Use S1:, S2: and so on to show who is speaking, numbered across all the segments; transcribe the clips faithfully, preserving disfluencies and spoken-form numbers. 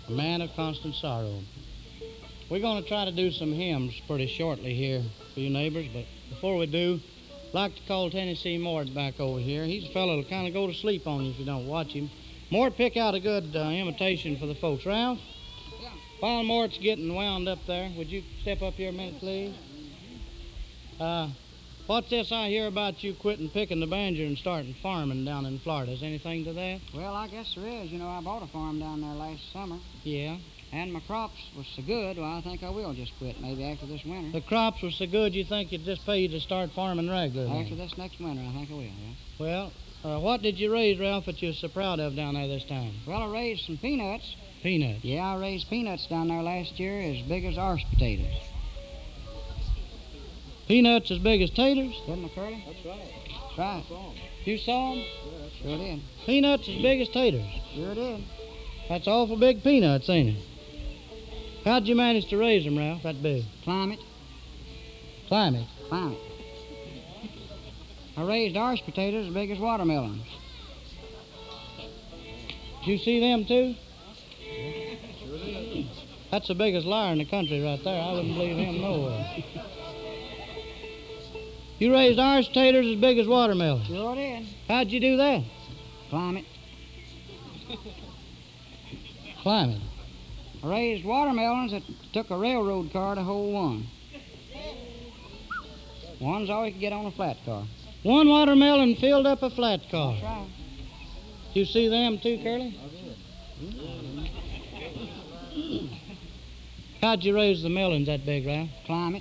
S1: a man of constant sorrow. We're going to try to do some hymns pretty shortly here for you neighbors, but before we do, I'd like to call Tennessee Mort back over here. He's a fellow that'll kind of go to sleep on you if you don't watch him. Mort, pick out a good uh, imitation for the folks. Ralph? Yeah. While Mort's getting wound up there, would you step up here a minute, please? Uh, what's this I hear about you quitting picking the banjo and starting farming down in Florida? Is anything to that?
S2: Well, I guess there is. You know, I bought a farm down there last summer.
S1: Yeah.
S2: And my crops was so good, well, I think I will just quit maybe after this winter.
S1: The crops were so good you think you'd just pay you to start farming regularly?
S2: After this next winter, I think I will, yeah.
S1: Well, uh, what did you raise, Ralph, that you're so proud of down there this time?
S2: Well, I raised some peanuts.
S1: Peanuts?
S2: Yeah, I raised peanuts down there last year as big as arse potatoes.
S1: Peanuts as big as taters?
S2: Didn't I, Curly?
S3: That's right.
S2: That's right.
S3: I saw 'em.
S1: You saw them?
S3: Yeah, that's
S2: Sure did.
S1: Peanuts as big as taters?
S2: Sure did.
S1: That's awful big peanuts, ain't it? How'd you manage to raise them, Ralph, that big?
S2: Climate.
S1: Climate.
S2: Climate. I raised arse potatoes as big as watermelons.
S1: Did you see them, too?
S3: Sure did.
S1: That's the biggest liar in the country right there. I wouldn't believe him nowhere. You raised arse taters as big as watermelons?
S2: Sure did.
S1: How'd you do that?
S2: Climate.
S1: Climate.
S2: I raised watermelons that took a railroad car to hold one. One's all you could get on a flat car.
S1: One watermelon filled up a flat car.
S2: That's right.
S1: You see them too, Curly?
S3: I did.
S1: How'd you raise the melons that big, Ralph?
S2: Climate.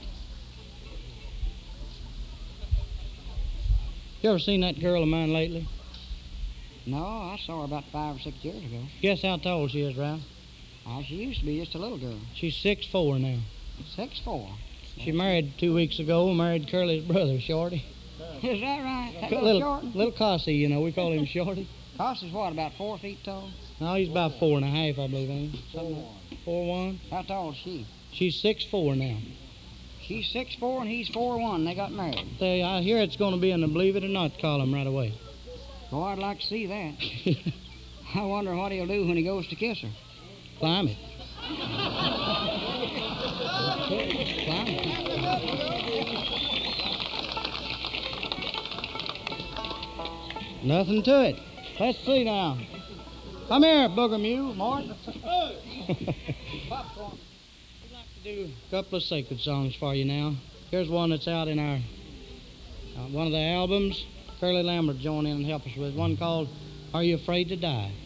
S1: You ever seen that girl of mine lately?
S2: No, I saw her about five or six years ago.
S1: Guess how tall she is, Ralph?
S2: Oh, she used to be just a little girl.
S1: She's six four now.
S2: Six four.
S1: She married two weeks ago, married Curly's brother, Shorty.
S2: Is that right? That little,
S1: Little,
S2: short?
S1: little Cossie, you know, we call him Shorty.
S2: Cost is what, about four feet tall?
S1: No, he's about four and a half, I believe, ain't he? Something like four one.
S2: How tall is she?
S1: She's six four now.
S2: She's six four and he's four one. They got married.
S1: Say, I hear it's going to be in the Believe It or Not column right away.
S2: Boy, I'd like to see that. I wonder what he'll do when he goes to kiss her.
S1: Climb it.
S2: Climb it.
S1: Nothing to it. Let's see now. Come here, Booger Mew, Mort.
S2: Popcorn.
S1: We'd like to do a couple of sacred songs for you now. Here's one that's out in our uh, one of the albums. Curly Lambert joined in and helped us with one called Are You Afraid to Die?